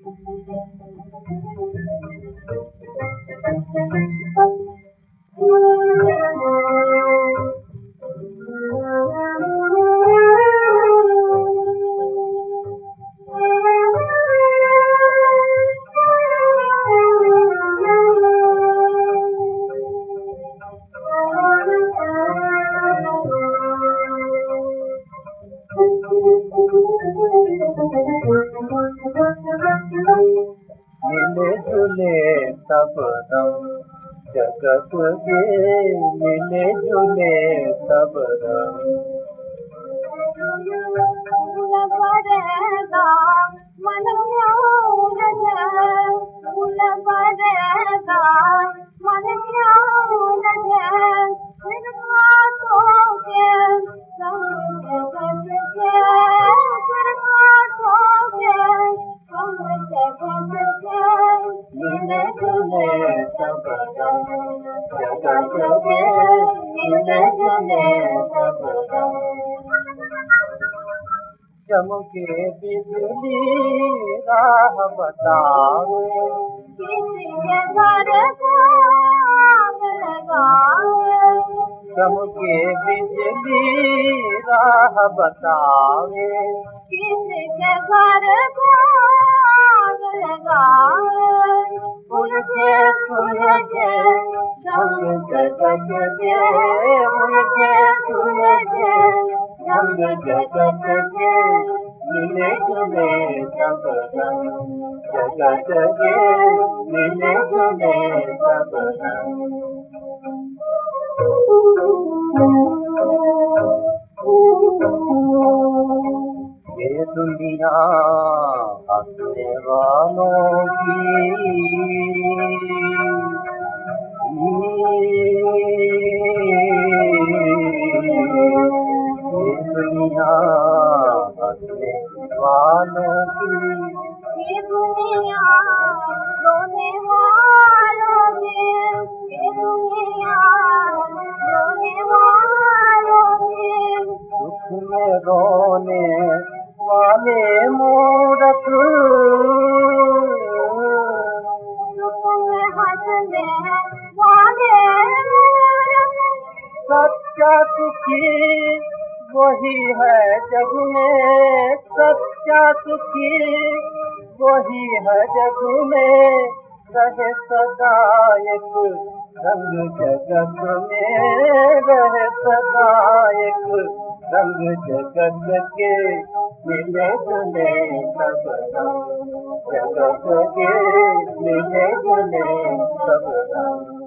मिले जुले सब दम जगत के, मिले जुले सब दम। मन फूल परेगा मन फिर काटोगे संग जगत के, फिर काटोगे संग जगत के। मिले जुले सब दम जगत के, मिले जुले सब दम। चमके बिजली राह बतावे, किसी के घर को आग लगावे। चमके बिजली राह बतावे, किसी के घर को आग लगावे। उनके सुलझे रंग जगत के, उनके सुलझे रंग जगत के। मिले जुले सब दम जगत के, मिले जुले सब दम। ये दुनिया हंसने वालों की, ये दुनिया हंसने वालों की, ये दुनिया रोने वालों की, ये दुनिया रोने वालों की। दुख में रोने वाले मूरख, दुख में हंसने वाले मूरख। सच्चा सुखी वही है जग में, सच्चा सुखी वही है जग में। रहे सदा एक रंग जगत में, रहे सदा एक रंग जगत के। मिले जुले सब दम जगत के, मिले जुले सब दम।